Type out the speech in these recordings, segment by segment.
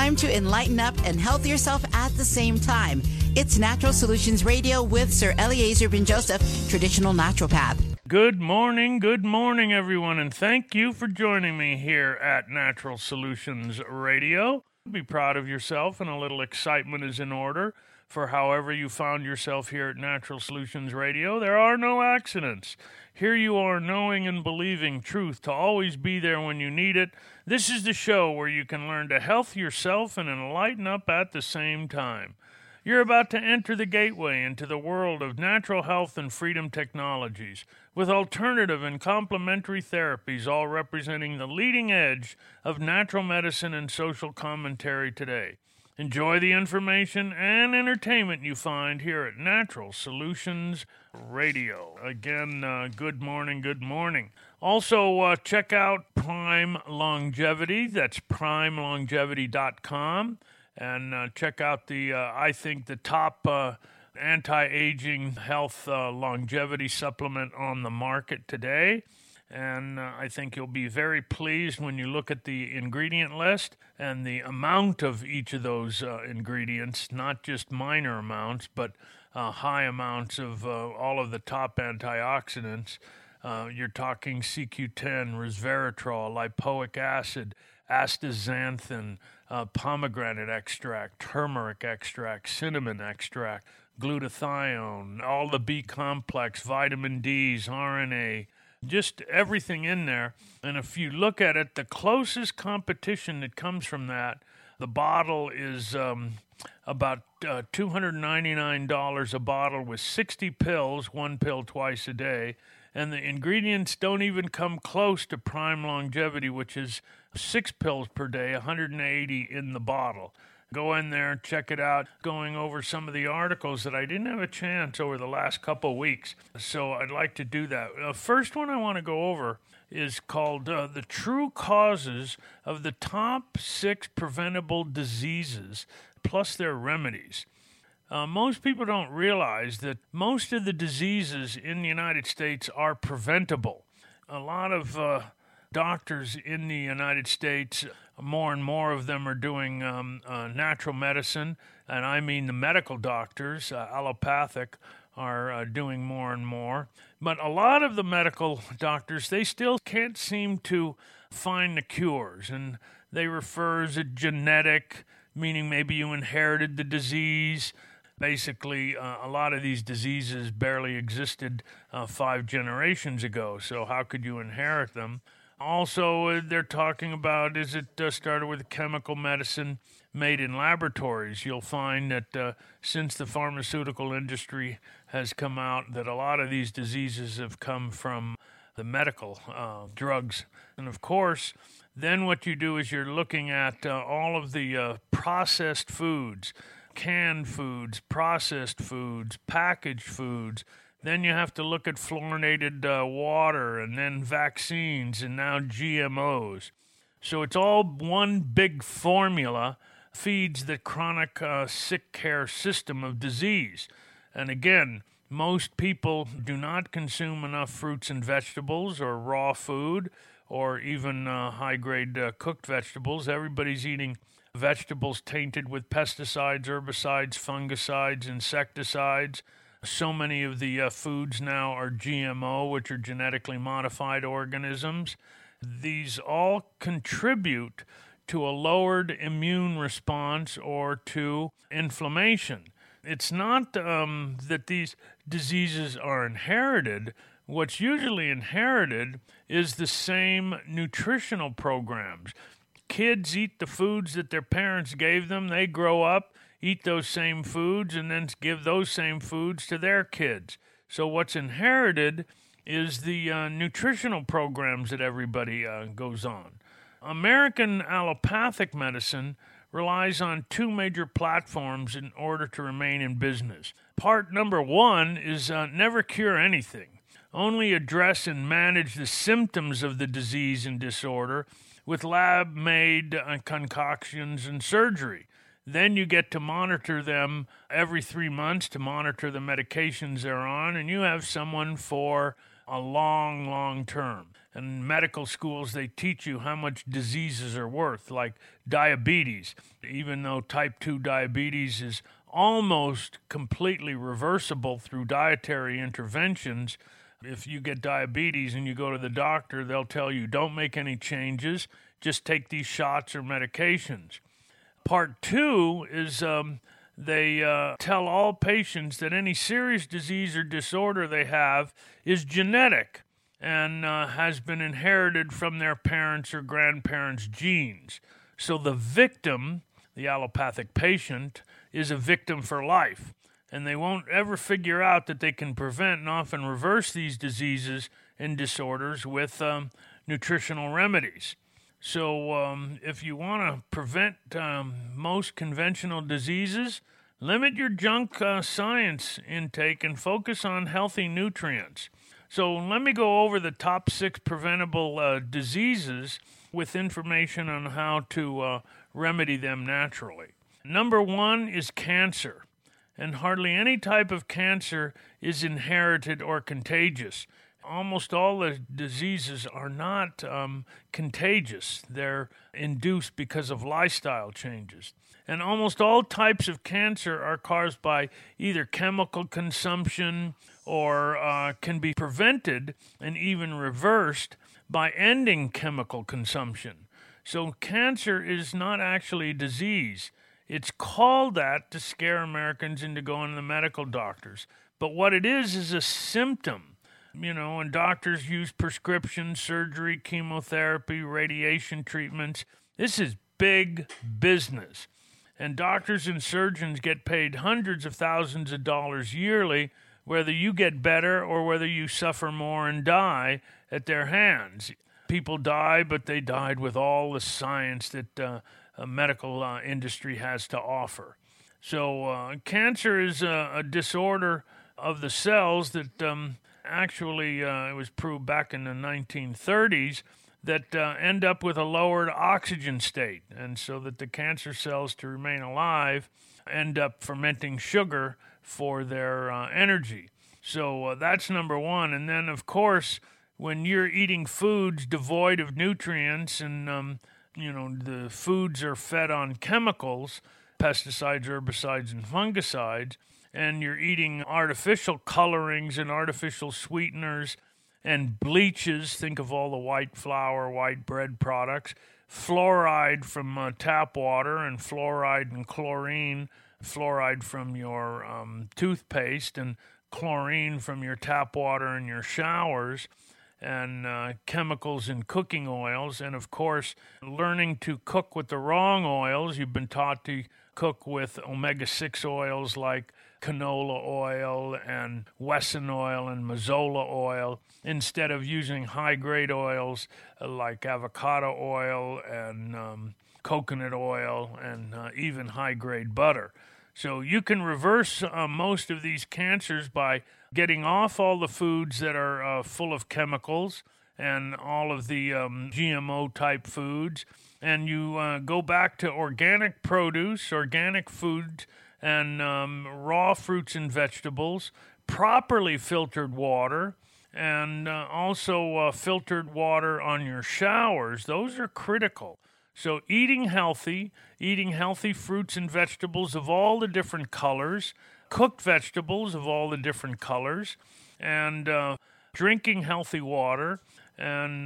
time to enlighten up and health yourself at the same time. It's Natural Solutions Radio with Sir Eliezer Ben Joseph, traditional naturopath. Good morning, everyone, and thank you for joining me here at Natural Solutions Radio. Be proud of yourself, and a little excitement is in order for however you found yourself here at Natural Solutions Radio. There are no accidents. Here you are knowing and believing truth to always be there when you need it. This is the show where you can learn to health yourself and enlighten up at the same time. You're about to enter the gateway into the world of natural health and freedom technologies, with alternative and complementary therapies all representing the leading edge of natural medicine and social commentary today. Enjoy the information and entertainment you find here at Natural Solutions Radio. Again, good morning. Also, check out Prime Longevity. That's primelongevity.com. And check out the top anti-aging health longevity supplement on the market today. And I think you'll be very pleased when you look at the ingredient list and the amount of each of those ingredients, not just minor amounts, but high amounts of all of the top antioxidants. You're talking CQ10, resveratrol, lipoic acid, astaxanthin, pomegranate extract, turmeric extract, cinnamon extract, glutathione, all the B complex, vitamin D's, RNA, just everything in there. And if you look at it, the closest competition that comes from that, the bottle is about $299 a bottle with 60 pills, one pill twice a day. And the ingredients don't even come close to Prime Longevity, which is 6 pills per day, 180 in the bottle. Go in there and check it out, going over some of the articles that I didn't have a chance over the last couple weeks. So I'd like to do that. The first one I want to go over is called The True Causes of the Top 6 Preventable Diseases, plus their remedies. Most people don't realize that most of the diseases in the United States are preventable. A lot of doctors in the United States, more and more of them are doing natural medicine, and I mean the medical doctors, allopathic, are doing more and more. But a lot of the medical doctors, they still can't seem to find the cures, and they refer as a genetic, meaning maybe you inherited the disease. Basically, a lot of these diseases barely existed 5 generations ago, so how could you inherit them? Also, they're talking about, is it started with chemical medicine made in laboratories? You'll find that since the pharmaceutical industry has come out, that a lot of these diseases have come from the medical drugs. And of course, then what you do is you're looking at all of the processed foods, canned foods, processed foods, packaged foods. Then you have to look at fluorinated water, and then vaccines, and now GMOs. So it's all one big formula, feeds the chronic sick care system of disease. And again, most people do not consume enough fruits and vegetables or raw food or even high-grade cooked vegetables. Everybody's eating vegetables tainted with pesticides, herbicides, fungicides, insecticides. So many of the foods now are GMO, which are genetically modified organisms. These all contribute to a lowered immune response or to inflammation. It's not that these diseases are inherited. What's usually inherited is the same nutritional programs. Kids eat the foods that their parents gave them. They grow up, eat those same foods, and then give those same foods to their kids. So what's inherited is the nutritional programs that everybody goes on. American allopathic medicine relies on 2 major platforms in order to remain in business. Part number 1 is never cure anything, only address and manage the symptoms of the disease and disorder with lab-made concoctions and surgery. Then you get to monitor them every 3 months to monitor the medications they're on, and you have someone for a long, long term. In medical schools, they teach you how much diseases are worth, like diabetes. Even though type 2 diabetes is almost completely reversible through dietary interventions, if you get diabetes and you go to the doctor, they'll tell you, don't make any changes, just take these shots or medications. Part 2 is they tell all patients that any serious disease or disorder they have is genetic and has been inherited from their parents or grandparents' genes. So the victim, the allopathic patient, is a victim for life. And they won't ever figure out that they can prevent and often reverse these diseases and disorders with nutritional remedies. So if you want to prevent most conventional diseases, limit your junk science intake and focus on healthy nutrients. So let me go over the top 6 preventable diseases with information on how to remedy them naturally. Number 1 is cancer. And hardly any type of cancer is inherited or contagious. Almost all the diseases are not contagious. They're induced because of lifestyle changes. And almost all types of cancer are caused by either chemical consumption or can be prevented and even reversed by ending chemical consumption. So cancer is not actually a disease. It's called that to scare Americans into going to the medical doctors. But what it is a symptom. And doctors use prescription surgery, chemotherapy, radiation treatments. This is big business. And doctors and surgeons get paid hundreds of thousands of dollars yearly, whether you get better or whether you suffer more and die at their hands. People die, but they died with all the science that medical industry has to offer. So cancer is a disorder of the cells that actually it was proved back in the 1930s that end up with a lowered oxygen state. And so that the cancer cells, to remain alive, end up fermenting sugar for their energy. So that's number 1. And then, of course, when you're eating foods devoid of nutrients and the foods are fed on chemicals, pesticides, herbicides, and fungicides, and you're eating artificial colorings and artificial sweeteners and bleaches, think of all the white flour, white bread products, fluoride from tap water, and fluoride and chlorine, fluoride from your toothpaste, and chlorine from your tap water in your showers, and chemicals in cooking oils, and of course, learning to cook with the wrong oils. You've been taught to cook with omega-6 oils like canola oil and Wesson oil and Mazola oil instead of using high-grade oils like avocado oil and coconut oil and even high-grade butter. So you can reverse most of these cancers by getting off all the foods that are full of chemicals and all of the GMO-type foods, and you go back to organic produce, organic food, and raw fruits and vegetables, properly filtered water, and also filtered water on your showers. Those are critical. So eating healthy fruits and vegetables of all the different colors, cooked vegetables of all the different colors, and drinking healthy water, and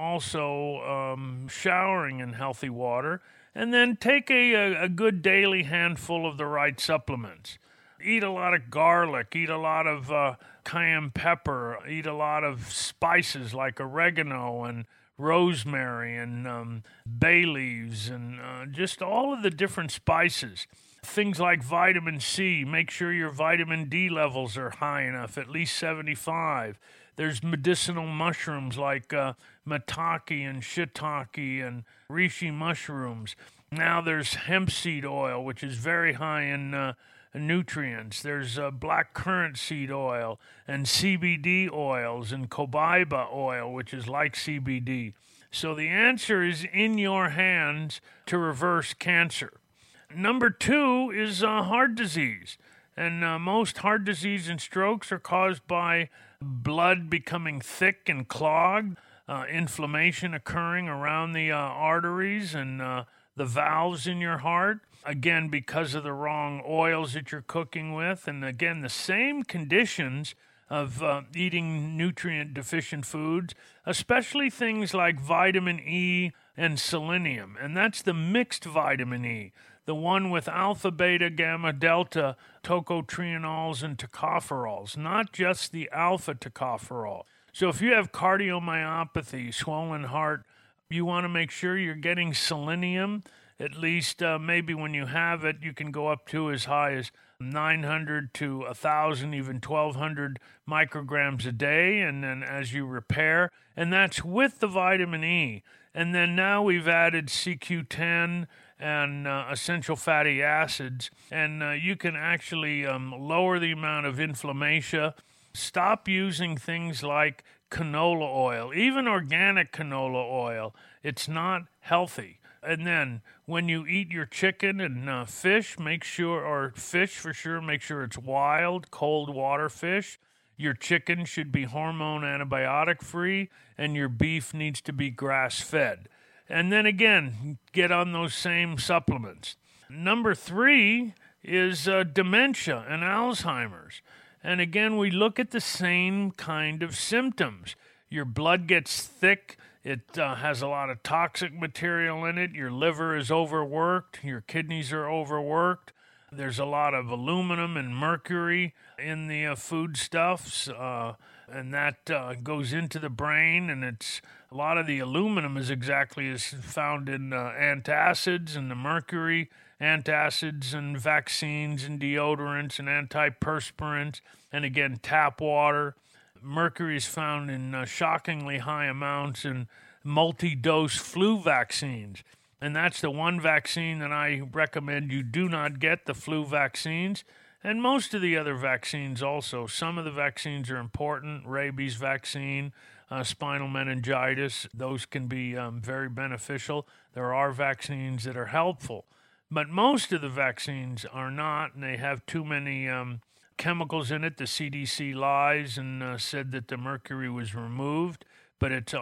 also showering in healthy water, and then take a good daily handful of the right supplements. Eat a lot of garlic, eat a lot of cayenne pepper, eat a lot of spices like oregano and rosemary and bay leaves and just all of the different spices. Things like vitamin C, make sure your vitamin D levels are high enough, at least 75. There's medicinal mushrooms like maitake and shiitake and reishi mushrooms. Now there's hemp seed oil, which is very high in nutrients. There's black currant seed oil and CBD oils and cobaiba oil, which is like CBD. So the answer is in your hands to reverse cancer. Number 2 is heart disease. And most heart disease and strokes are caused by blood becoming thick and clogged. inflammation occurring around the arteries and the valves in your heart. Again, because of the wrong oils that you're cooking with. And again, the same conditions of eating nutrient-deficient foods, especially things like vitamin E and selenium. And that's the mixed vitamin E, the one with alpha, beta, gamma, delta, tocotrienols, and tocopherols, not just the alpha tocopherol. So if you have cardiomyopathy, swollen heart, you want to make sure you're getting selenium. At least maybe when you have it, you can go up to as high as 900 to 1,000, even 1,200 micrograms a day, and then as you repair, and that's with the vitamin E. And then now we've added CQ10 and essential fatty acids, and you can actually lower the amount of inflammation. Stop using things like canola oil, even organic canola oil. It's not healthy. And then when you eat your chicken and fish, make sure, or fish for sure, make sure it's wild, cold water fish. Your chicken should be hormone antibiotic free, and your beef needs to be grass fed. And then again, get on those same supplements. Number 3 is dementia and Alzheimer's. And again, we look at the same kind of symptoms. Your blood gets thick. It has a lot of toxic material in it. Your liver is overworked. Your kidneys are overworked. There's a lot of aluminum and mercury in the foodstuffs, and that goes into the brain. And it's a lot of the aluminum is exactly as found in antacids, and the mercury, antacids and vaccines and deodorants and antiperspirants, and again, tap water. Mercury is found in shockingly high amounts in multi-dose flu vaccines. And that's the one vaccine that I recommend you do not get, the flu vaccines. And most of the other vaccines also. Some of the vaccines are important. Rabies vaccine, spinal meningitis, those can be very beneficial. There are vaccines that are helpful. But most of the vaccines are not, and they have too many chemicals in it. The CDC lies and said that the mercury was removed, but it's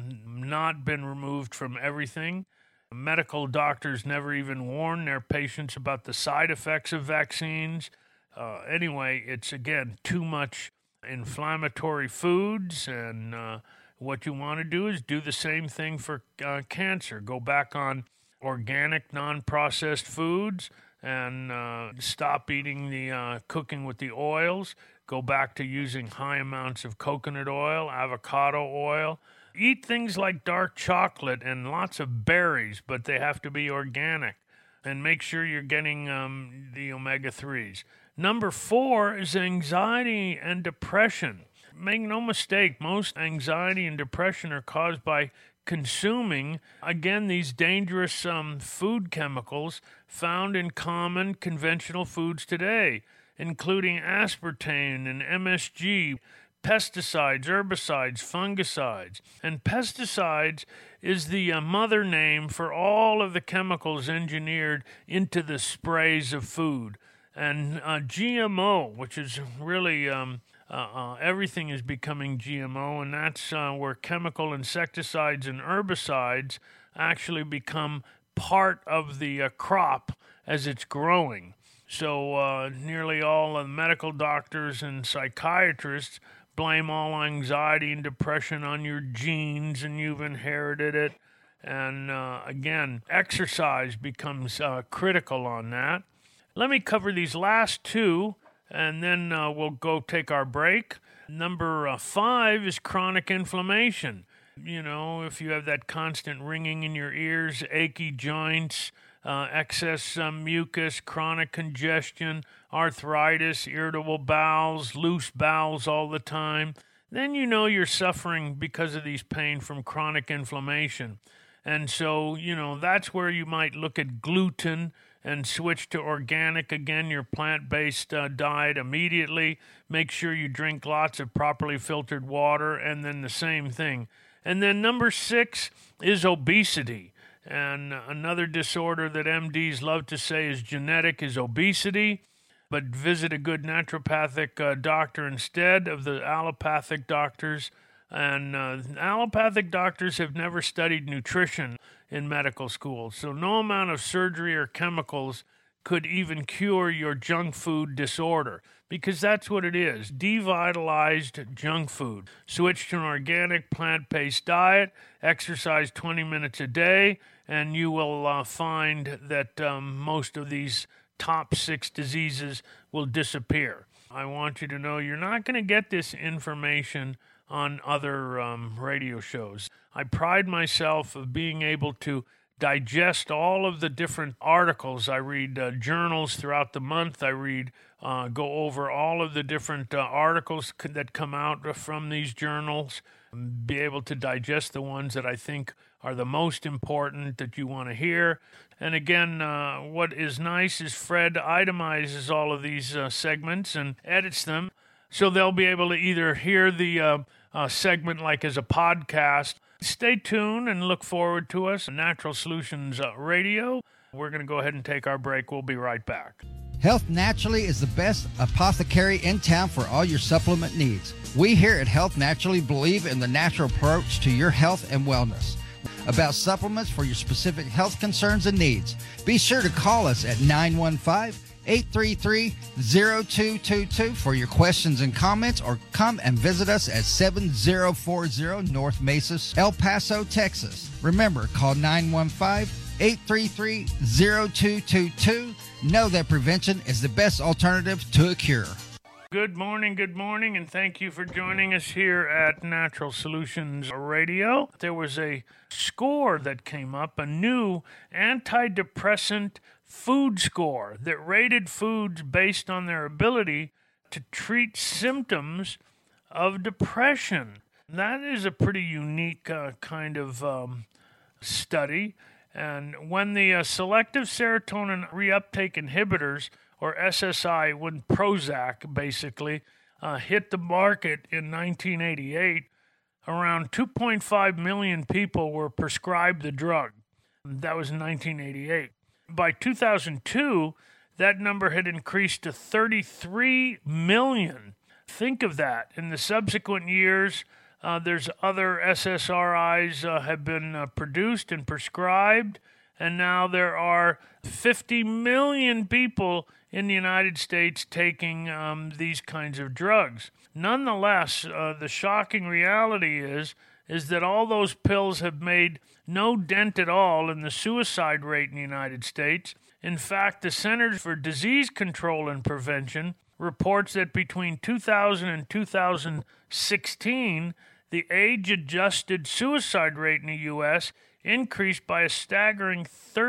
not been removed from everything. Medical doctors never even warn their patients about the side effects of vaccines. Anyway, it's again too much inflammatory foods, and what you want to do is do the same thing for cancer. Go back on organic, non-processed foods, and stop eating the cooking with the oils. Go back to using high amounts of coconut oil, avocado oil. Eat things like dark chocolate and lots of berries, but they have to be organic. And make sure you're getting the omega-3s. Number 4 is anxiety and depression. Make no mistake, most anxiety and depression are caused by consuming, again, these dangerous food chemicals found in common conventional foods today, including aspartame and MSG, pesticides, herbicides, fungicides. And pesticides is the mother name for all of the chemicals engineered into the sprays of food. And GMO, which is really everything is becoming GMO, and that's where chemical insecticides and herbicides actually become part of the crop as it's growing. So nearly all of the medical doctors and psychiatrists blame all anxiety and depression on your genes, and you've inherited it. And again, exercise becomes critical on that. Let me cover these last 2, and then we'll go take our break. Number 5 is chronic inflammation. You know, if you have that constant ringing in your ears, achy joints, excess mucus, chronic congestion, arthritis, irritable bowels, loose bowels all the time, then you know you're suffering because of these pain from chronic inflammation. And so, you know, that's where you might look at gluten and switch to organic, again, your plant-based diet immediately. Make sure you drink lots of properly filtered water, and then the same thing. And then number 6 is obesity. And another disorder that MDs love to say is genetic is obesity, but visit a good naturopathic doctor instead of the allopathic doctors. And allopathic doctors have never studied nutrition in medical school, so no amount of surgery or chemicals could even cure your junk food disorder, because that's what it is, devitalized junk food. Switch to an organic plant-based diet, exercise 20 minutes a day, and you will find that most of these top 6 diseases will disappear. I want you to know you're not going to get this information on other radio shows. I pride myself of being able to digest all of the different articles. I read journals throughout the month. I go over all of the different articles that come out from these journals, be able to digest the ones that I think are the most important that you want to hear. And again, what is nice is Fred itemizes all of these segments and edits them, so they'll be able to either hear the segment like as a podcast. Stay tuned and look forward to us, Natural Solutions Radio. We're going to go ahead and take our break. We'll be right back. Health Naturally is the best apothecary in town for all your supplement needs. We here at Health Naturally believe in the natural approach to your health and wellness. About supplements for your specific health concerns and needs, be sure to call us at 915-833-0222 for your questions and comments, or come and visit us at 7040 North Mesa, El Paso, Texas. Remember, call 915-833-0222. Know that prevention is the best alternative to a cure. Good morning, and thank you for joining us here at Natural Solutions Radio. There was a score that came up, a new antidepressant food score that rated foods based on their ability to treat symptoms of depression. That is a pretty unique kind of study. And when the selective serotonin reuptake inhibitors, or SSI, when Prozac basically hit the market in 1988, around 2.5 million people were prescribed the drug. That was in 1988. By 2002, that number had increased to 33 million. Think of that. In the subsequent years, there's other SSRIs have been produced and prescribed, and now there are 50 million people in the United States taking these kinds of drugs. Nonetheless, the shocking reality is that all those pills have made no dent at all in the suicide rate in the United States. In fact, the Centers for Disease Control and Prevention reports that between 2000 and 2016, the age-adjusted suicide rate in the U.S. increased by a staggering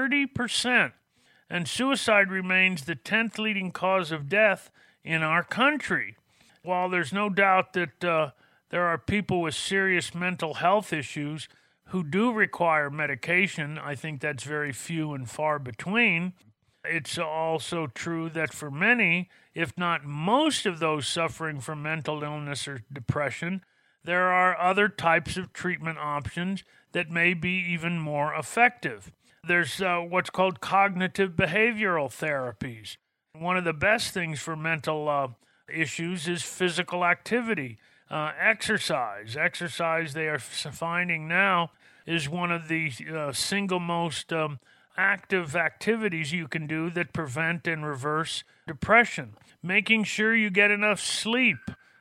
30%. And suicide remains the 10th leading cause of death in our country. While there's no doubt that there are people with serious mental health issues who do require medication, I think that's very few and far between. It's also true that for many, if not most of those suffering from mental illness or depression, there are other types of treatment options that may be even more effective. There's what's called cognitive behavioral therapies. One of the best things for mental issues is physical activity, exercise. Exercise, they are finding now, is one of the single most active activities you can do that prevent and reverse depression. Making sure you get enough sleep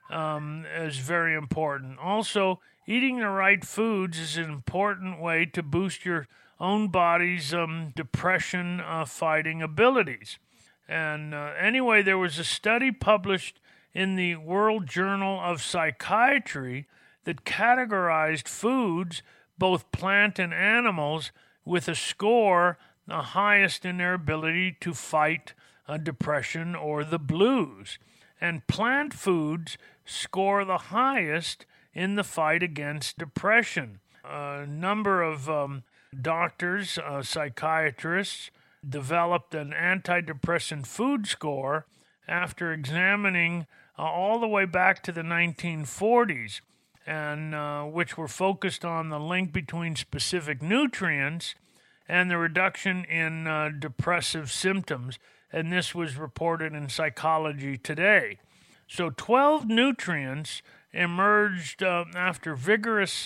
is very important. Also, eating the right foods is an important way to boost your own body's depression fighting abilities. And anyway, there was a study published in the World Journal of Psychiatry that categorized foods, both plant and animals, with a score the highest in their ability to fight depression or the blues. And plant foods score the highest in the fight against depression. A number of doctors, psychiatrists, developed an antidepressant food score after examining all the way back to the 1940s, and which were focused on the link between specific nutrients and the reduction in depressive symptoms, and this was reported in Psychology Today. So 12 nutrients emerged after vigorous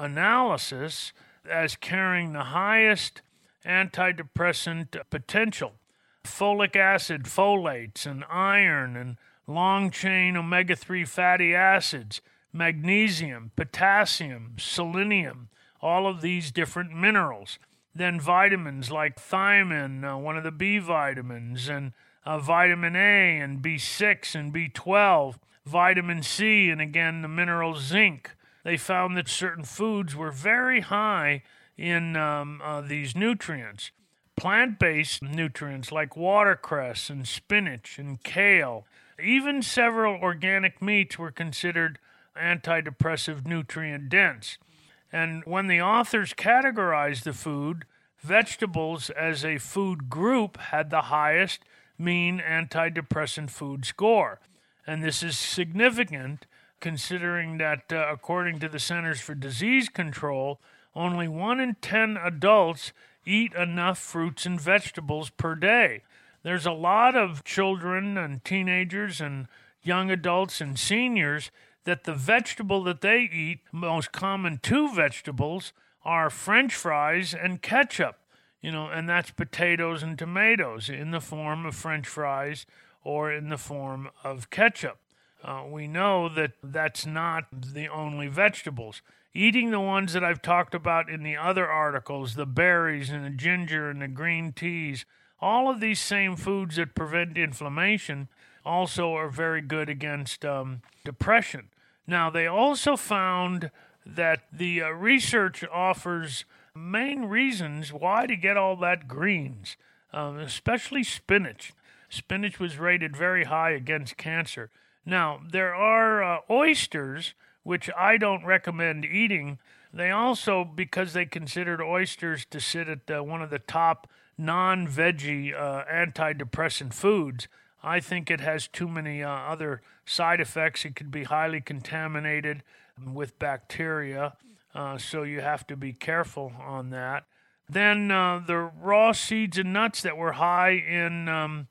analysis as carrying the highest antidepressant potential. Folic acid, folates, and iron, and long-chain omega-3 fatty acids, magnesium, potassium, selenium, all of these different minerals. Then vitamins like thiamine, one of the B vitamins, and vitamin A and B6 and B12, vitamin C, and again the mineral zinc. They found that certain foods were very high in these nutrients. Plant-based nutrients like watercress and spinach and kale, even several organic meats were considered antidepressive nutrient dense. And when the authors categorized the food, vegetables as a food group had the highest mean antidepressant food score. And this is significant considering that, according to the Centers for Disease Control, only 1 in 10 adults eat enough fruits and vegetables per day. There's a lot of children and teenagers and young adults and seniors that the vegetable that they eat, most common two vegetables, are French fries and ketchup, and that's potatoes and tomatoes in the form of French fries or in the form of ketchup. We know that that's not the only vegetables. Eating the ones that I've talked about in the other articles, the berries and the ginger and the green teas, all of these same foods that prevent inflammation also are very good against depression. Now, they also found that the research offers main reasons why to get all that greens, especially spinach. Spinach was rated very high against cancer. Now, there are oysters, which I don't recommend eating. They also, because they considered oysters to sit at one of the top non-veggie antidepressant foods, I think it has too many other side effects. It could be highly contaminated with bacteria, so you have to be careful on that. Then the raw seeds and nuts that were high in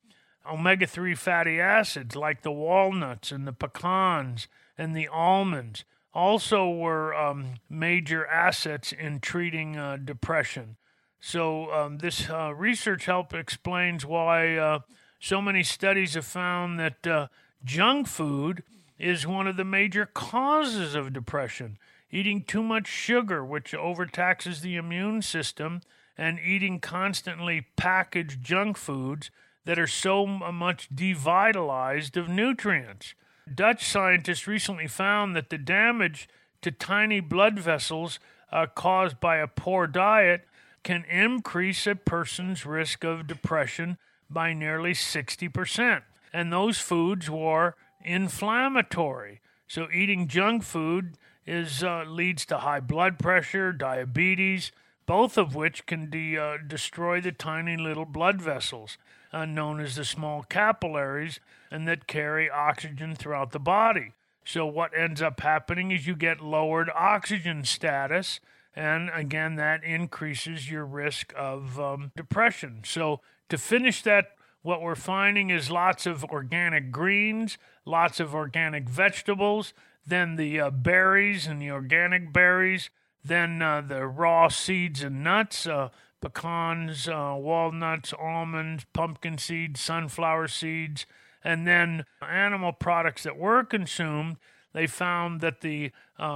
omega-3 fatty acids, like the walnuts and the pecans and the almonds, also were major assets in treating depression. So this research help explains why so many studies have found that junk food is one of the major causes of depression. Eating too much sugar, which overtaxes the immune system, and eating constantly packaged junk foods that are so much devitalized of nutrients. Dutch scientists recently found that the damage to tiny blood vessels caused by a poor diet can increase a person's risk of depression by nearly 60%. And those foods were inflammatory. So eating junk food leads to high blood pressure, diabetes, both of which can destroy the tiny little blood vessels known as the small capillaries, and that carry oxygen throughout the body. So what ends up happening is you get lowered oxygen status, and again, that increases your risk of depression. So to finish that, what we're finding is lots of organic greens, lots of organic vegetables, then the berries and the organic berries, then the raw seeds and nuts, pecans, walnuts, almonds, pumpkin seeds, sunflower seeds, and then animal products that were consumed. They found that the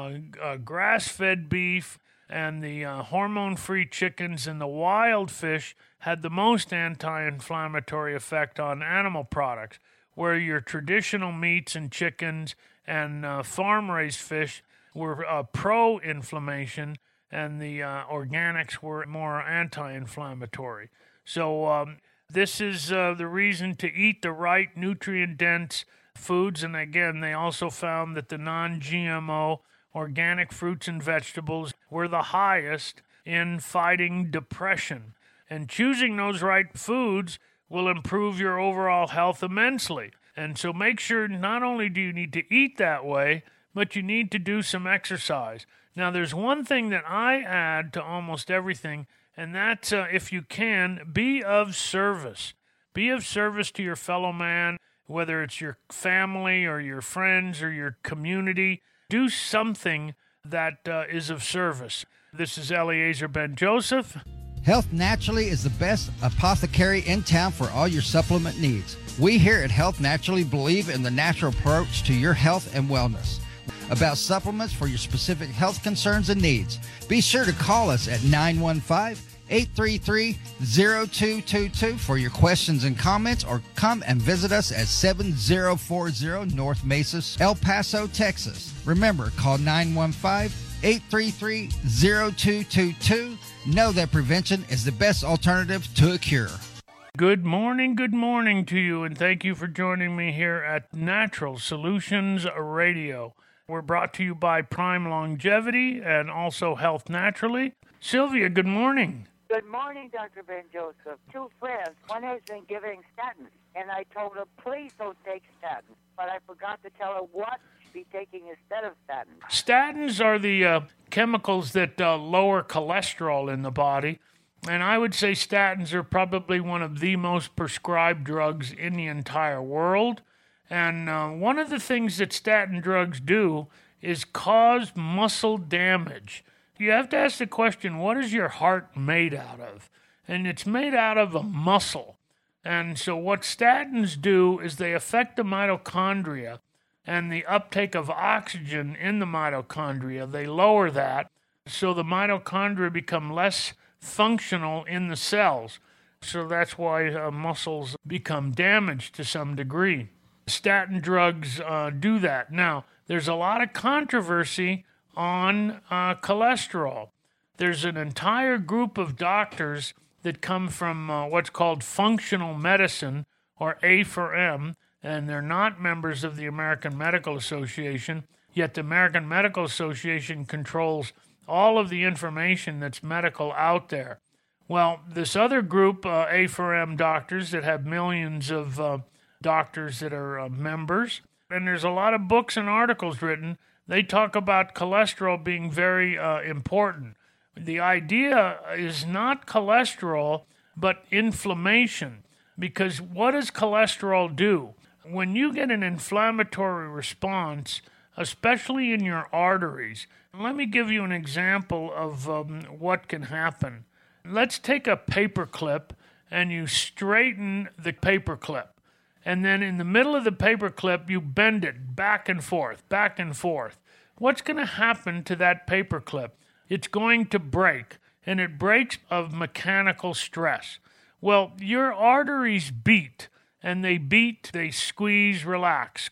grass-fed beef and the hormone-free chickens and the wild fish had the most anti-inflammatory effect on animal products, where your traditional meats and chickens and farm-raised fish were pro-inflammation, and the organics were more anti-inflammatory. So this is the reason to eat the right nutrient-dense foods. And again, they also found that the non-GMO organic fruits and vegetables were the highest in fighting depression. And choosing those right foods will improve your overall health immensely. And so make sure not only do you need to eat that way, but you need to do some exercise. Now, there's one thing that I add to almost everything, and that's, if you can, be of service. Be of service to your fellow man, whether it's your family or your friends or your community. do something that is of service. This is Eliezer Ben-Joseph. Health Naturally is the best apothecary in town for all your supplement needs. We here at Health Naturally believe in the natural approach to your health and wellness. About supplements for your specific health concerns and needs. Be sure to call us at 915-833-0222 for your questions and comments, or come and visit us at 7040 North Mesa, El Paso, Texas. Remember, call 915-833-0222. Know that prevention is the best alternative to a cure. Good morning to you, and thank you for joining me here at Natural Solutions Radio. We're brought to you by Prime Longevity and also Health Naturally. Sylvia, good morning. Good morning, Dr. Ben-Joseph. Two friends, one has been giving statins, and I told her, please don't take statins. But I forgot to tell her what she'd be taking instead of statins. Statins are the chemicals that lower cholesterol in the body. And I would say statins are probably one of the most prescribed drugs in the entire world. And one of the things that statin drugs do is cause muscle damage. You have to ask the question, what is your heart made out of? And it's made out of a muscle. And so what statins do is they affect the mitochondria and the uptake of oxygen in the mitochondria. They lower that, so the mitochondria become less functional in the cells. So that's why muscles become damaged to some degree. Statin drugs do that. Now, there's a lot of controversy on cholesterol. There's an entire group of doctors that come from what's called functional medicine, or A4M, and they're not members of the American Medical Association, yet the American Medical Association controls all of the information that's medical out there. Well, this other group, A4M doctors, that have millions of doctors that are members, and there's a lot of books and articles written. They talk about cholesterol being very important. The idea is not cholesterol, but inflammation. Because what does cholesterol do? When you get an inflammatory response, especially in your arteries, let me give you an example of what can happen. Let's take a paper clip and you straighten the paper clip. And then in the middle of the paper clip, you bend it back and forth, back and forth. What's going to happen to that paper clip? It's going to break, and it breaks of mechanical stress. Well, your arteries beat, and they squeeze, relax,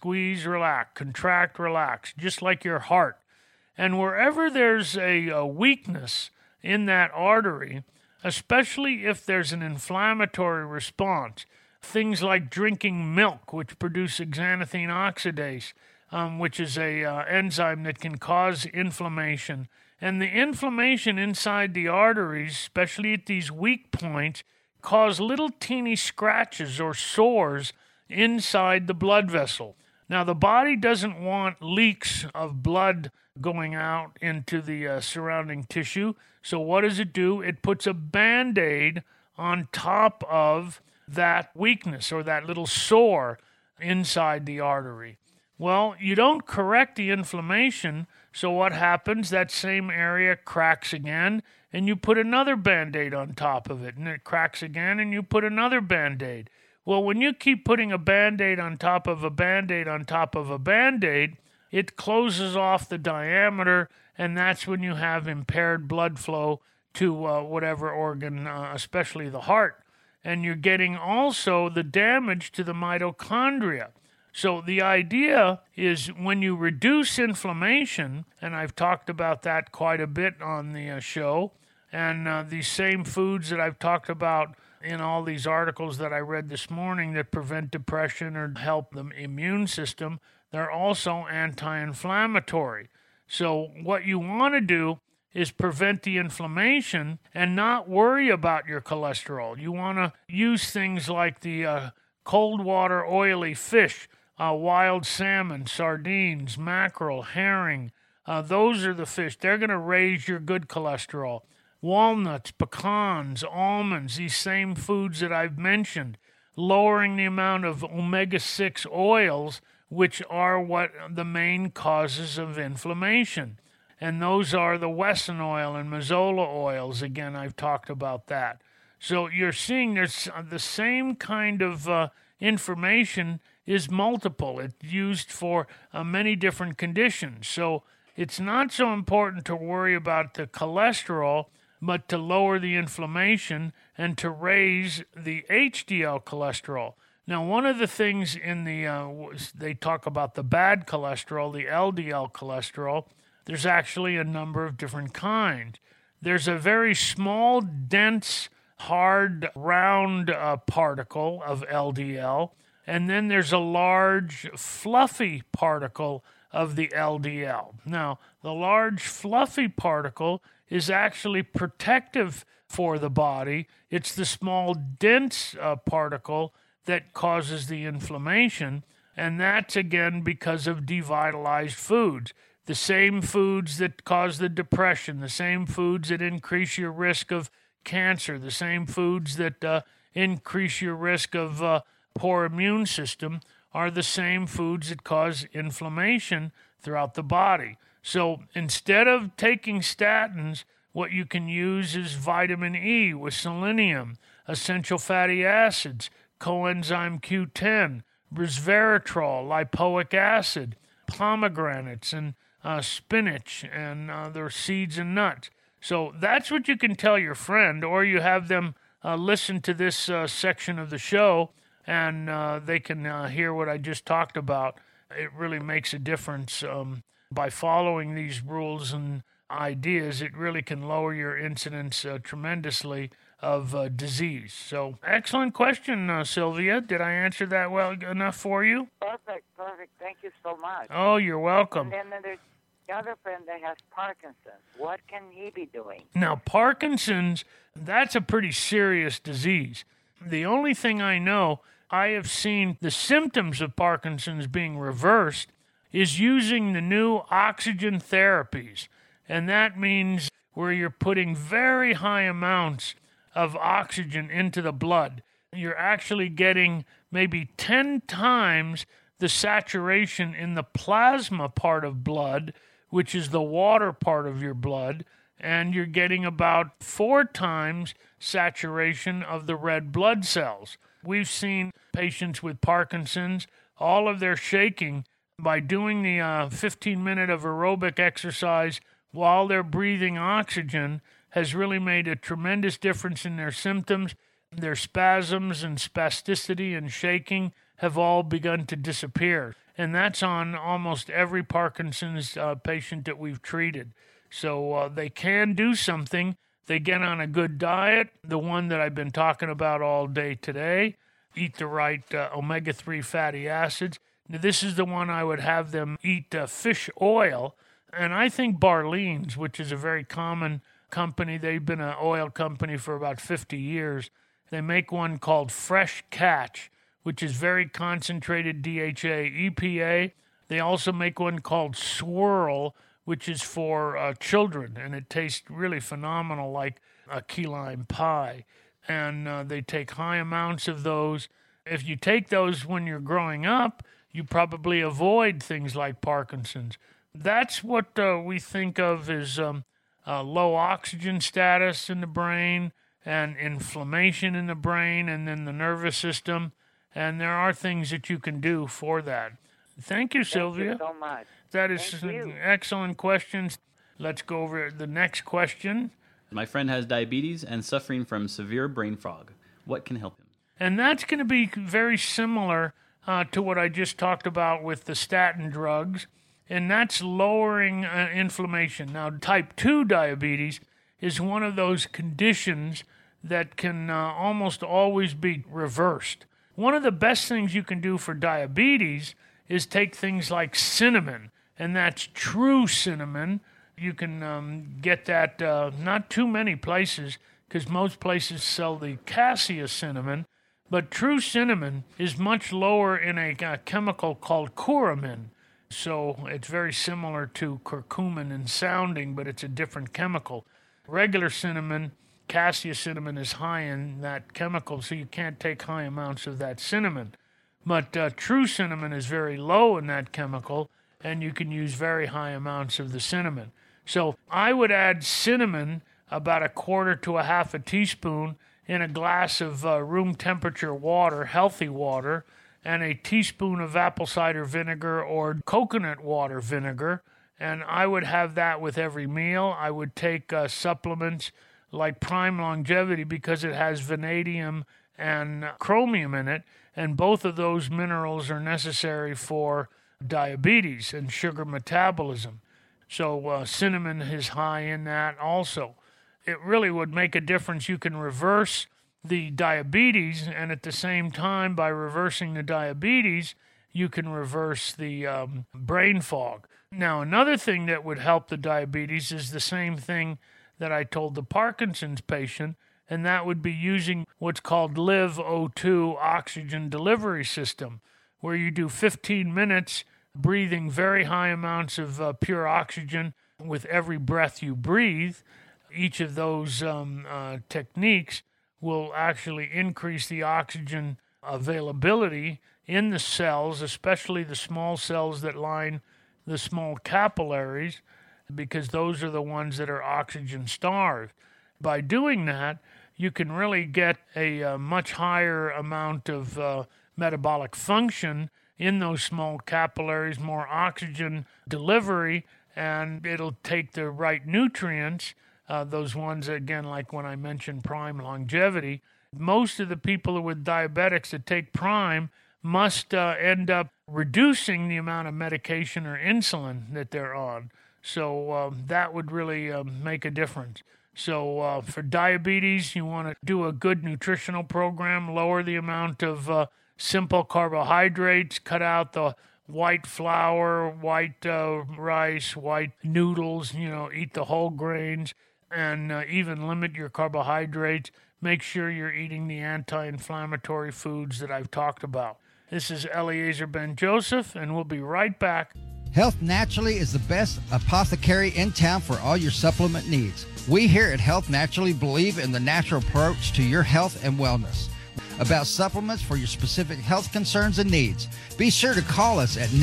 contract, relax, just like your heart. And wherever there's a weakness in that artery, especially if there's an inflammatory response, things like drinking milk, which produce xanthine oxidase, which is a enzyme that can cause inflammation. And the inflammation inside the arteries, especially at these weak points, cause little teeny scratches or sores inside the blood vessel. Now, the body doesn't want leaks of blood going out into the surrounding tissue. So what does it do? It puts a Band-Aid on top of that weakness or that little sore inside the artery. Well, you don't correct the inflammation, so what happens? That same area cracks again, and you put another Band-Aid on top of it, and it cracks again, and you put another Band-Aid. Well, when you keep putting a Band-Aid on top of a Band-Aid on top of a Band-Aid, it closes off the diameter, and that's when you have impaired blood flow to whatever organ, especially the heart. And you're getting also the damage to the mitochondria. So the idea is when you reduce inflammation, and I've talked about that quite a bit on the show, and these same foods that I've talked about in all these articles that I read this morning that prevent depression or help the immune system, they're also anti-inflammatory. So what you want to do is prevent the inflammation and not worry about your cholesterol. You want to use things like the cold water oily fish, wild salmon, sardines, mackerel, herring. Those are the fish. They're going to raise your good cholesterol. Walnuts, pecans, almonds, these same foods that I've mentioned, lowering the amount of omega-6 oils, which are what the main causes of inflammation. And those are the Wesson oil and Mazola oils. Again, I've talked about that. So you're seeing there's the same kind of information is multiple. It's used for many different conditions. So it's not so important to worry about the cholesterol, but to lower the inflammation and to raise the HDL cholesterol. Now, one of the things in they talk about the bad cholesterol, the LDL cholesterol. There's actually a number of different kinds. There's a very small, dense, hard, round particle of LDL, and then there's a large, fluffy particle of the LDL. Now, the large, fluffy particle is actually protective for the body. It's the small, dense particle that causes the inflammation, and that's, again, because of devitalized foods. The same foods that cause the depression, the same foods that increase your risk of cancer, the same foods that increase your risk of poor immune system are the same foods that cause inflammation throughout the body. So instead of taking statins, what you can use is vitamin E with selenium, essential fatty acids, coenzyme Q10, resveratrol, lipoic acid, pomegranates, and spinach, and their seeds and nuts. So that's what you can tell your friend, or you have them listen to this section of the show, and they can hear what I just talked about. It really makes a difference. By following these rules and ideas, it really can lower your incidence tremendously of disease. So excellent question, Sylvia. Did I answer that well enough for you? Perfect. Thank you so much. Oh, you're welcome. And then there's the other friend that has Parkinson's. What can he be doing? Now, Parkinson's, that's a pretty serious disease. The only thing I know, I have seen the symptoms of Parkinson's being reversed is using the new oxygen therapies. And that means where you're putting very high amounts of oxygen into the blood. You're actually getting maybe 10 times the saturation in the plasma part of blood, which is the water part of your blood, and you're getting about 4 times saturation of the red blood cells. We've seen patients with Parkinson's, all of their shaking, by doing the 15-minute of aerobic exercise while they're breathing oxygen, has really made a tremendous difference in their symptoms. Their spasms and spasticity and shaking have all begun to disappear. And that's on almost every Parkinson's patient that we've treated. So they can do something. They get on a good diet, the one that I've been talking about all day today. Eat the right omega-3 fatty acids. Now, this is the one I would have them eat fish oil. And I think Barleans, which is a very common company, they've been an oil company for about 50 years. They make one called Fresh Catch, which is very concentrated DHA, EPA. They also make one called Swirl, which is for children, and it tastes really phenomenal, like a key lime pie. And they take high amounts of those. If you take those when you're growing up, you probably avoid things like Parkinson's. That's what we think of as low oxygen status in the brain and inflammation in the brain and then the nervous system. And there are things that you can do for that. Thank you, Sylvia. Thank you so much. That is excellent questions. Let's go over the next question. My friend has diabetes and suffering from severe brain fog. What can help him? And that's going to be very similar to what I just talked about with the statin drugs, and that's lowering inflammation. Now, type 2 diabetes is one of those conditions that can almost always be reversed. One of the best things you can do for diabetes is take things like cinnamon, and that's true cinnamon. You can get that not too many places, because most places sell the cassia cinnamon, but true cinnamon is much lower in a chemical called curcumin. So it's very similar to curcumin in sounding, but it's a different chemical. Regular cinnamon, cassia cinnamon, is high in that chemical, so you can't take high amounts of that cinnamon. But true cinnamon is very low in that chemical, and you can use very high amounts of the cinnamon. So I would add cinnamon, about a quarter to a half a teaspoon, in a glass of room temperature water, healthy water, and a teaspoon of apple cider vinegar or coconut water vinegar. And I would have that with every meal. I would take supplements like Prime Longevity because it has vanadium and chromium in it, and both of those minerals are necessary for diabetes and sugar metabolism. So cinnamon is high in that also. It really would make a difference. You can reverse the diabetes, and at the same time, by reversing the diabetes, you can reverse the brain fog. Now, another thing that would help the diabetes is the same thing that I told the Parkinson's patient, and that would be using what's called LiveO2 oxygen delivery system, where you do 15 minutes breathing very high amounts of pure oxygen with every breath you breathe. Each of those techniques will actually increase the oxygen availability in the cells, especially the small cells that line the small capillaries, because those are the ones that are oxygen starved. By doing that, you can really get a much higher amount of metabolic function in those small capillaries, more oxygen delivery, and it'll take the right nutrients, those ones, again, like when I mentioned Prime Longevity. Most of the people with diabetics that take Prime must end up reducing the amount of medication or insulin that they're on. So that would really make a difference. So for diabetes, you want to do a good nutritional program, lower the amount of simple carbohydrates, cut out the white flour, white rice, white noodles, eat the whole grains, and even limit your carbohydrates. Make sure you're eating the anti-inflammatory foods that I've talked about. This is Eliezer Ben-Joseph, and we'll be right back. Health Naturally is the best apothecary in town for all your supplement needs. We here at Health Naturally believe in the natural approach to your health and wellness. About supplements for your specific health concerns and needs, be sure to call us at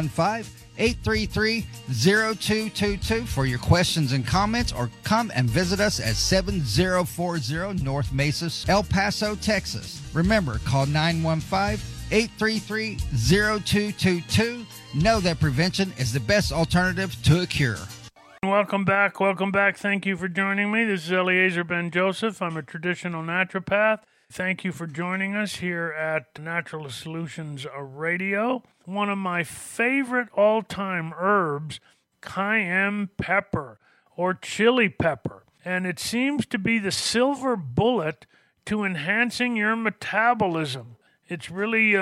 915-833-0222 for your questions and comments, or come and visit us at 7040 North Mesa, El Paso, Texas. Remember, call 915-833-0222. Know that prevention is the best alternative to a cure. Welcome back. Thank you for joining me. This is Eliezer Ben-Joseph. I'm a traditional naturopath. Thank you for joining us here at Natural Solutions Radio. One of my favorite all-time herbs, cayenne pepper or chili pepper. And it seems to be the silver bullet to enhancing your metabolism. It's really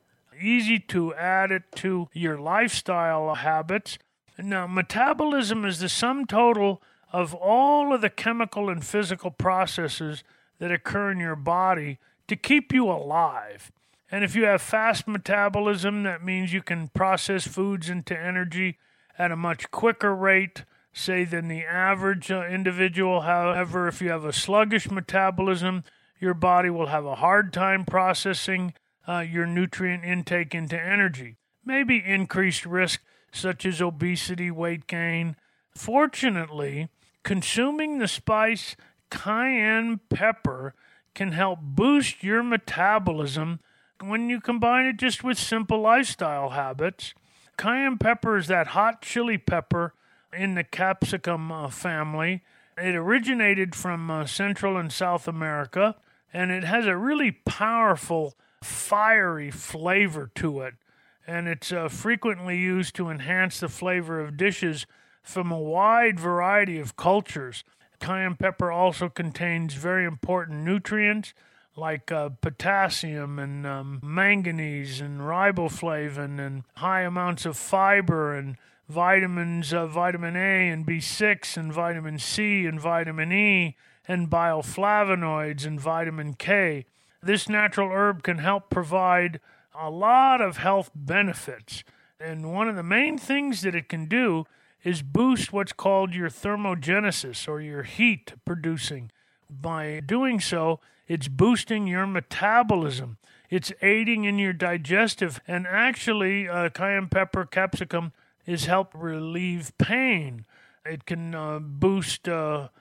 easy to add it to your lifestyle habits. Now, metabolism is the sum total of all of the chemical and physical processes that occur in your body to keep you alive. And if you have fast metabolism, that means you can process foods into energy at a much quicker rate, say, than the average individual. However, if you have a sluggish metabolism, your body will have a hard time processing your nutrient intake into energy. Maybe increased risk such as obesity, weight gain. Fortunately, consuming the spice cayenne pepper can help boost your metabolism when you combine it just with simple lifestyle habits. Cayenne pepper is that hot chili pepper in the capsicum family. It originated from Central and South America, and it has a really powerful, fiery flavor to it. And it's frequently used to enhance the flavor of dishes from a wide variety of cultures. Cayenne pepper also contains very important nutrients like potassium and manganese and riboflavin and high amounts of fiber and vitamins, vitamin A and B6 and vitamin C and vitamin E and bioflavonoids and vitamin K. This natural herb can help provide a lot of health benefits. And one of the main things that it can do is boost what's called your thermogenesis, or your heat producing. By doing so, it's boosting your metabolism. It's aiding in your digestive, and actually cayenne pepper, capsicum, is help relieve pain. It can boost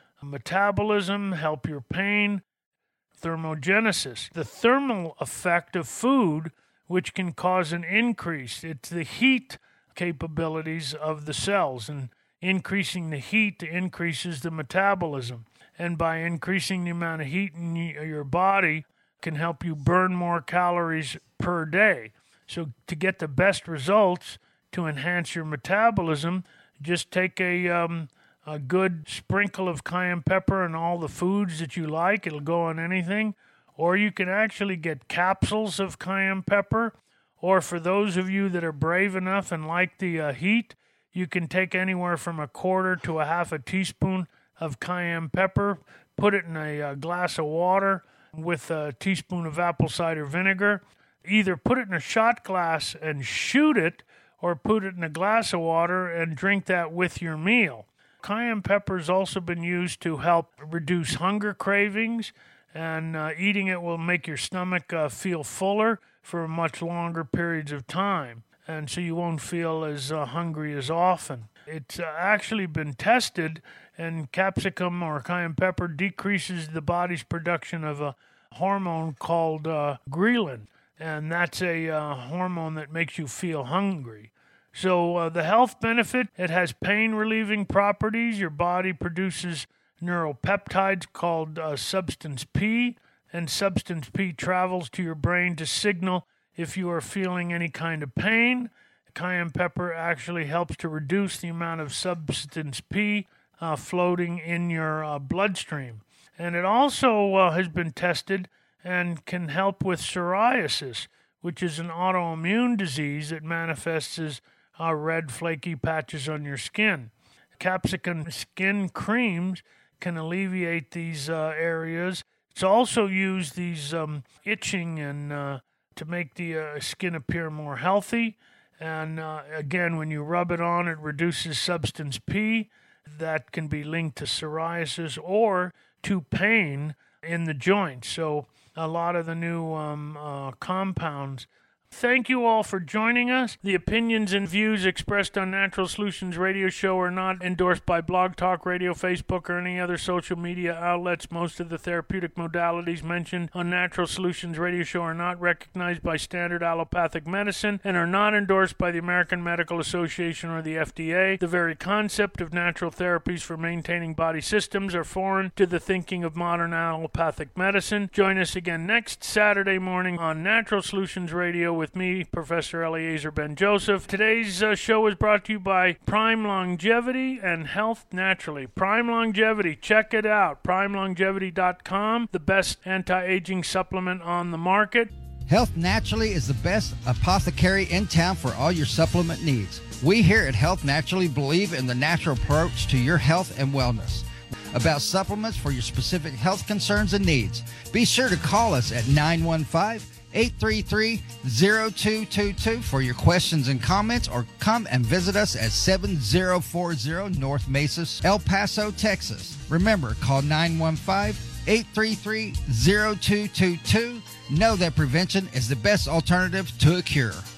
metabolism, help your pain, thermogenesis. The thermal effect of food, which can cause an increase. It's the heat capabilities of the cells, and increasing the heat increases the metabolism. And by increasing the amount of heat in your body can help you burn more calories per day. So to get the best results, to enhance your metabolism, just take a good sprinkle of cayenne pepper in all the foods that you like. It'll go on anything. Or you can actually get capsules of cayenne pepper. Or for those of you that are brave enough and like the heat, you can take anywhere from a quarter to a half a teaspoon of cayenne pepper, put it in a glass of water with a teaspoon of apple cider vinegar. Either put it in a shot glass and shoot it, or put it in a glass of water and drink that with your meal. Cayenne pepper has also been used to help reduce hunger cravings, and eating it will make your stomach feel fuller for much longer periods of time, and so you won't feel as hungry as often. It's actually been tested, and capsicum or cayenne pepper decreases the body's production of a hormone called ghrelin, and that's a hormone that makes you feel hungry. So the health benefit, it has pain-relieving properties. Your body produces neuropeptides called substance P, and substance P travels to your brain to signal if you are feeling any kind of pain. Cayenne pepper actually helps to reduce the amount of substance P floating in your bloodstream. And it also has been tested and can help with psoriasis, which is an autoimmune disease that manifests as red flaky patches on your skin. Capsicum skin creams can alleviate these areas. It's also used these itching and to make the skin appear more healthy. And again, when you rub it on, it reduces substance P. That can be linked to psoriasis or to pain in the joints. So a lot of the new compounds. Thank you all for joining us. The opinions and views expressed on Natural Solutions Radio Show are not endorsed by Blog Talk Radio, Facebook, or any other social media outlets. Most of the therapeutic modalities mentioned on Natural Solutions Radio Show are not recognized by standard allopathic medicine and are not endorsed by the American Medical Association or the FDA. The very concept of natural therapies for maintaining body systems are foreign to the thinking of modern allopathic medicine. Join us again next Saturday morning on Natural Solutions Radio with me, Professor Eliezer Ben-Joseph. Today's show is brought to you by Prime Longevity and Health Naturally. Prime Longevity, check it out. PrimeLongevity.com, the best anti-aging supplement on the market. Health Naturally is the best apothecary in town for all your supplement needs. We here at Health Naturally believe in the natural approach to your health and wellness. About supplements for your specific health concerns and needs, be sure to call us at 915-833-0222 for your questions and comments, or come and visit us at 7040 North Mesa, El Paso, Texas. Remember, call 915-833-0222. Know that prevention is the best alternative to a cure.